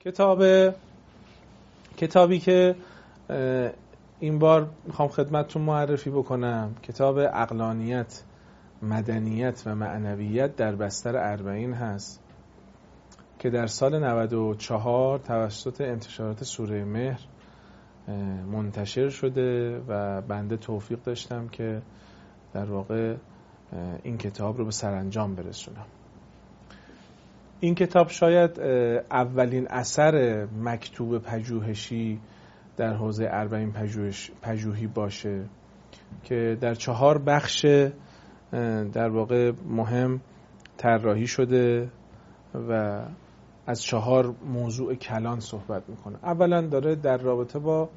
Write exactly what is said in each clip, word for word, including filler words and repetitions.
کتاب کتابی که این بار میخوام خدمتتون معرفی بکنم کتاب عقلانیت، مدنیت و معنویت در بستر اربعین هست که در سال نود و چهار توسط انتشارات سوره مهر منتشر شده و بنده توفیق داشتم که در واقع این کتاب رو به سرانجام برسونم. این کتاب شاید اولین اثر مکتوب پژوهشی در حوزه اربعین پژوهش پژوهی باشه که در چهار بخش در واقع مهم طراحی شده و از چهار موضوع کلان صحبت میکنه. اولا داره در رابطه با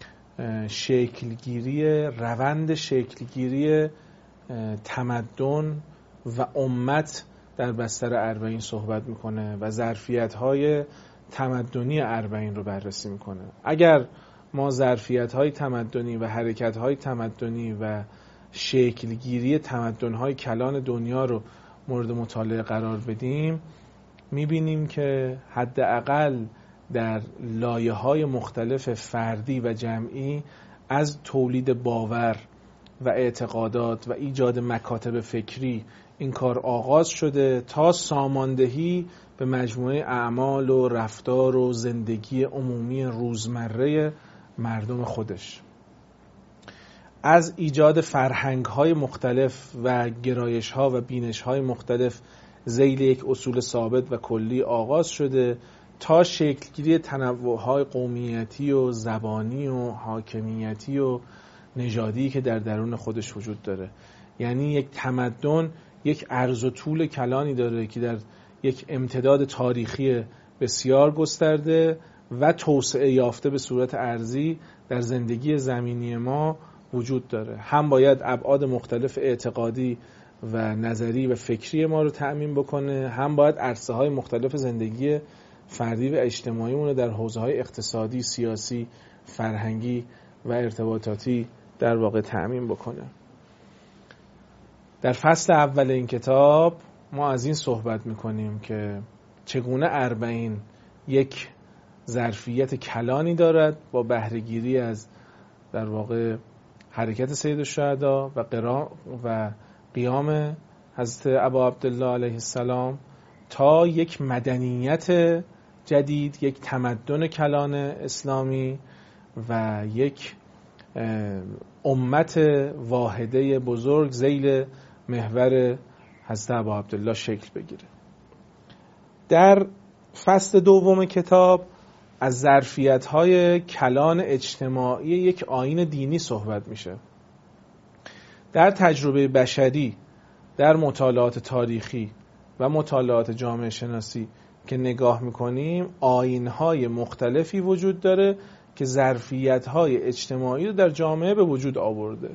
شکلگیری روند شکلگیری تمدن و امت در بستر اربعین صحبت میکنه و ظرفیت‌های تمدنی اربعین رو بررسی میکنه. اگر ما ظرفیت‌های تمدنی و حرکت‌های تمدنی و شکلگیری تمدن‌های کلان دنیا رو مورد مطالعه قرار بدیم، میبینیم که حداقل در لایه‌های مختلف فردی و جمعی از تولید باور و اعتقادات و ایجاد مکاتب فکری این کار آغاز شده تا ساماندهی به مجموعه اعمال و رفتار و زندگی عمومی روزمره مردم خودش. از ایجاد فرهنگ‌های مختلف و گرایش‌ها و بینش‌های مختلف ذیل یک اصول ثابت و کلی آغاز شده تا شکلگیری تنوع‌های قومیتی و زبانی و حاکمیتی و نژادی که در درون خودش وجود داره. یعنی یک تمدن یک عرض و طول کلانی داره که در یک امتداد تاریخی بسیار گسترده و توسعه یافته به صورت ارضی در زندگی زمینی ما وجود داره. هم باید ابعاد مختلف اعتقادی و نظری و فکری ما رو تأمین بکنه، هم باید عرصه‌های مختلف زندگی فردی و اجتماعیمون رو در حوزه‌های اقتصادی، سیاسی، فرهنگی و ارتباطاتی در واقع تأمین بکنه. در فصل اول این کتاب ما از این صحبت میکنیم که چگونه اربعین یک ظرفیت کلانی دارد با بهره‌گیری از در واقع حرکت سید الشهدا و قرا و قیام حضرت ابا عبدالله علیه السلام تا یک مدنیت جدید، یک تمدن کلان اسلامی و یک امت واحده بزرگ ذیل محور حضرت ابا عبدالله شکل بگیره. در فصل دوم کتاب از ظرفیت‌های کلان اجتماعی یک آیین دینی صحبت میشه. در تجربه بشری، در مطالعات تاریخی و مطالعات جامعه شناسی که نگاه میکنیم، آیین‌های مختلفی وجود داره که ظرفیت‌های اجتماعی رو در جامعه به وجود آورده.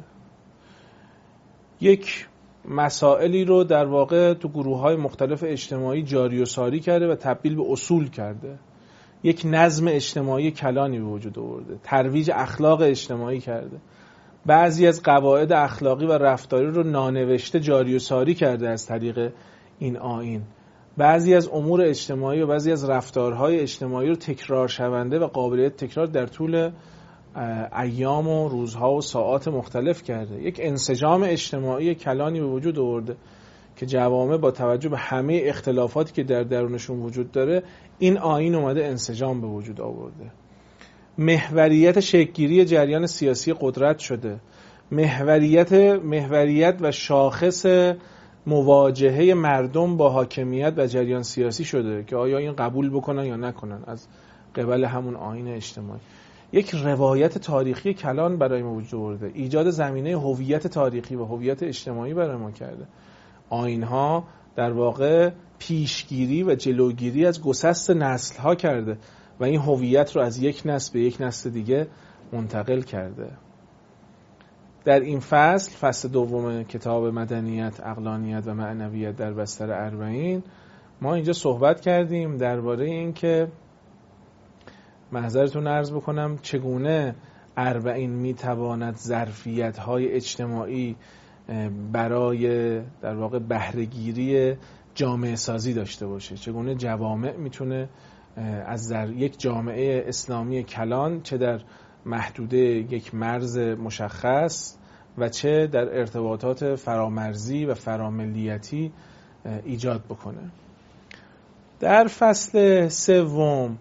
یک مسائلی رو در واقع تو گروه‌های مختلف اجتماعی جاری و ساری کرده و تبدیل به اصول کرده. یک نظم اجتماعی کلانی به وجود آورده. ترویج اخلاق اجتماعی کرده. بعضی از قواعد اخلاقی و رفتاری رو نانوشته جاری و ساری کرده از طریق این آیین. بعضی از امور اجتماعی و بعضی از رفتارهای اجتماعی رو تکرار شونده و قابلیت تکرار در طول ایام و روزها و ساعات مختلف کرده. یک انسجام اجتماعی کلانی به وجود آورده که جوامع با توجه به همه اختلافاتی که در درونشون وجود داره، این آیین اومده انسجام به وجود آورده. محوریت شکل‌گیری جریان سیاسی قدرت شده. محوریت محوریت و شاخص مواجهه مردم با حاکمیت و جریان سیاسی شده که آیا این قبول بکنن یا نکنن از قبل همون آیین اجتماعی. یک روایت تاریخی کلان برای ما وجود آورده. ایجاد زمینه هویت تاریخی و هویت اجتماعی برای ما کرده. آیین‌ها در واقع پیشگیری و جلوگیری از گسست نسل‌ها کرده و این هویت رو از یک نسل به یک نسل دیگه منتقل کرده. در این فصل، فصل دوم کتاب مدنیت، عقلانیت و معنویت در بستر اربعین، ما اینجا صحبت کردیم درباره این که معذرتون عرض بکنم چگونه اربعین میتواند ظرفیت‌های اجتماعی برای در واقع بهره‌گیری جامعه سازی داشته باشه، چگونه جوامع میتونه از در یک جامعه اسلامی کلان، چه در محدوده یک مرز مشخص و چه در ارتباطات فرامرزی و فراملیتی ایجاد بکنه. در فصل سوم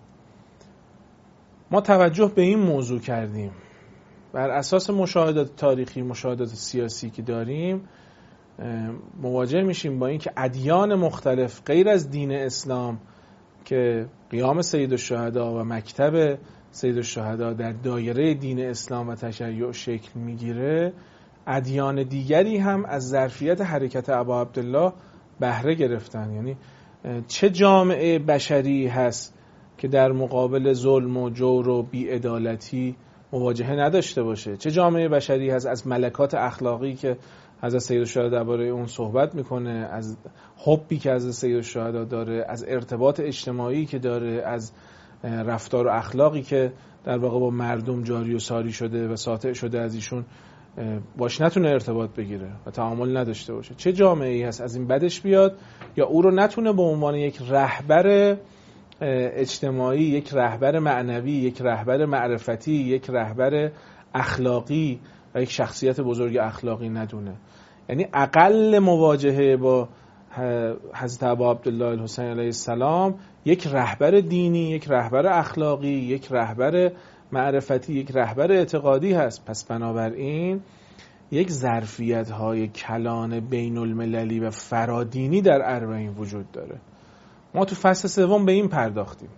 ما توجه به این موضوع کردیم، بر اساس مشاهدات تاریخی، مشاهدات سیاسی که داریم، مواجه میشیم با این که ادیان مختلف غیر از دین اسلام که قیام سیدالشهدا و مکتب سیدالشهدا در دایره دین اسلام و تشیع شکل میگیره، ادیان دیگری هم از ظرفیت حرکت ابا عبدالله بهره گرفتن. یعنی چه جامعه بشری هست که در مقابل ظلم و جور و بی‌عدالتی مواجهه نداشته باشه؟ چه جامعه بشری هست از ملکات اخلاقی که حضرت سیدالشهدا درباره اون صحبت میکنه، از حبی که حضرت سیدالشهدا داره، از ارتباط اجتماعی که داره، از رفتار و اخلاقی که در واقع با مردم جاری و ساری شده و ساطع شده از ایشون باش نتونه ارتباط بگیره و تعامل نداشته باشه؟ چه جامعه ای هست از این بدش بیاد یا او رو نتونه به عنوان یک رهبر اجتماعی، یک رهبر معنوی، یک رهبر معرفتی، یک رهبر اخلاقی و یک شخصیت بزرگ اخلاقی ندونه؟ یعنی اقل مواجهه با حضرت ابا عبدالله الحسین علیه السلام یک رهبر دینی، یک رهبر اخلاقی، یک رهبر معرفتی، یک رهبر اعتقادی هست. پس بنابراین یک ظرفیت‌های کلان بین المللی و فرادینی در اربعین وجود داره. ما تو فصل سوم به این پرداختیم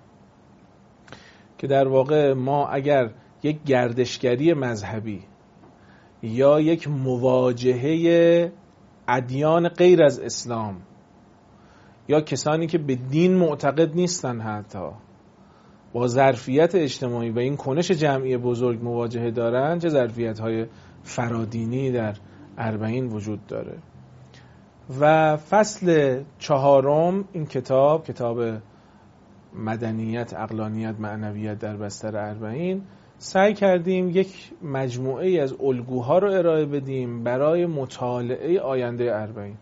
که در واقع ما اگر یک گردشگری مذهبی یا یک مواجهه ادیان غیر از اسلام یا کسانی که به دین معتقد نیستن حتی با ظرفیت اجتماعی و این کنش جمعی بزرگ مواجهه دارن، چه ظرفیت‌های فرادینی در اربعین وجود داره. و فصل چهارم این کتاب، کتاب مدنیت، عقلانیت، معنویت در بستر اربعین، سعی کردیم یک مجموعه ای از الگوها رو ارائه بدیم برای مطالعه آینده اربعین.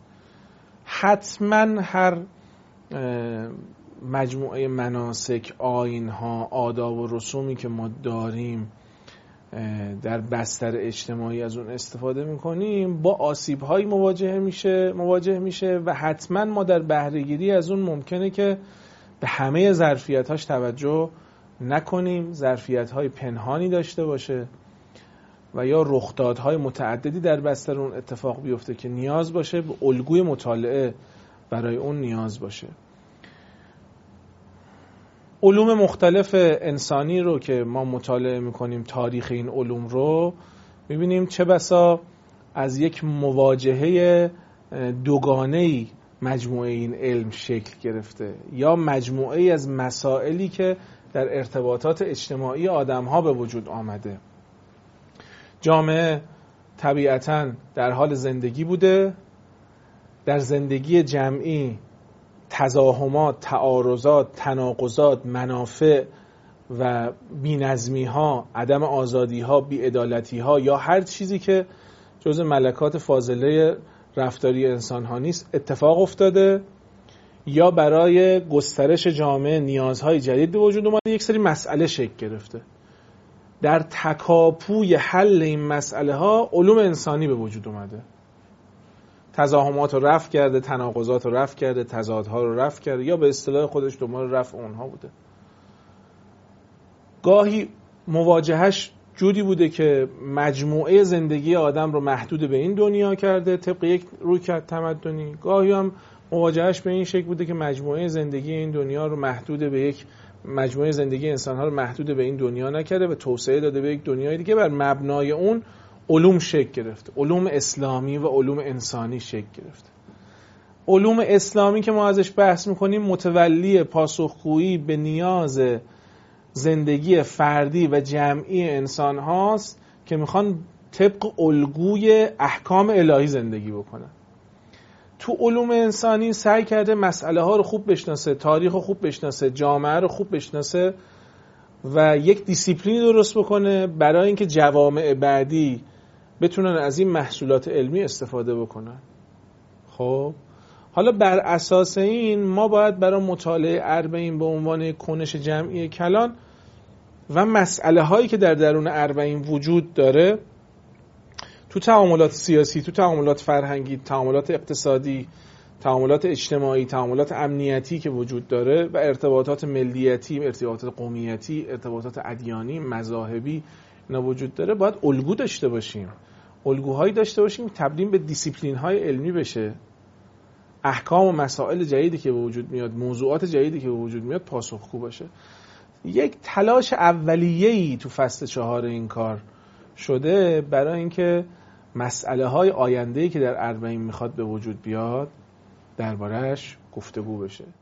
حتما هر مجموعه مناسک، آیین‌ها، آداب و رسومی که ما داریم در بستر اجتماعی از اون استفاده میکنیم با آسیب‌هایی مواجه میشه مواجه میشه و حتما ما در بهره‌گیری از اون ممکنه که به همه ظرفیت‌هاش توجه نکنیم، ظرفیت‌های پنهانی داشته باشه و یا رخدادهای متعددی در بستر اون اتفاق بیفته که نیاز باشه به الگوی مطالعه برای اون نیاز باشه. علوم مختلف انسانی رو که ما مطالعه میکنیم، تاریخ این علوم رو میبینیم چه بسا از یک مواجهه دوگانه‌ای مجموعه این علم شکل گرفته یا مجموعه از مسائلی که در ارتباطات اجتماعی آدم‌ها به وجود آمده. جامعه طبیعتاً در حال زندگی بوده، در زندگی جمعی تزاحمات، تعارضات، تناقضات، منافع و بی‌نظمی‌ها، عدم آزادی‌ها، بی‌عدالتی‌ها یا هر چیزی که جزء ملکات فاضله رفتاری انسان‌ها نیست اتفاق افتاده یا برای گسترش جامعه نیازهای جدید به وجود اومده، یک سری مسئله شکل گرفته. در تکاپوی حل این مسئله ها علوم انسانی به وجود اومده. تزاحمات رو رفع کرده، تناقضات رو رفع کرده، تضادها رو رفع کرده یا به اصطلاح خودش دنبال رفع اونها بوده. گاهی مواجهش جوری بوده که مجموعه زندگی آدم رو محدود به این دنیا کرده طبق یک رویکرد تمدنی، گاهی هم مواجهش به این شکل بوده که مجموعه زندگی این دنیا رو محدود به یک مجموعه زندگی انسان‌ها رو محدود به این دنیا نکرده و توسعه داده به یک دنیای دیگه. بر مبنای اون علوم شکل گرفته، علوم اسلامی و علوم انسانی شکل گرفته. علوم اسلامی که ما ازش بحث میکنیم متولی پاسخگویی به نیاز زندگی فردی و جمعی انسان هاست که میخوان طبق الگوی احکام الهی زندگی بکنن. تو علوم انسانی سعی کرده مسئله ها رو خوب بشناسه، تاریخ رو خوب بشناسه، جامعه رو خوب بشناسه و یک دیسیپلینی درست بکنه برای اینکه جوامع بعدی بتونن از این محصولات علمی استفاده بکنن. خب حالا بر اساس این ما باید برای مطالعه اربعین به عنوان کنش جمعی کلان و مسئله هایی که در درون اربعین وجود داره، تو تعاملات سیاسی، تو تعاملات فرهنگی، تعاملات اقتصادی، تعاملات اجتماعی، تعاملات امنیتی که وجود داره و ارتباطات ملیتی، ارتباطات قومیتی، ارتباطات ادیانی، مذاهبی اینا وجود داره، باید الگو داشته باشیم. الگوهایی داشته باشیم که تبدیل به دیسیپلین های علمی بشه. احکام و مسائل جدیدی که به وجود میاد، موضوعات جدیدی که به وجود میاد پاسخگو باشه. یک تلاش اولیه‌ای تو فصل چهار این کار شده برای اینکه مسئله های آینده‌ای که در اربعین میخواد به وجود بیاد درباره‌اش گفتگو بشه.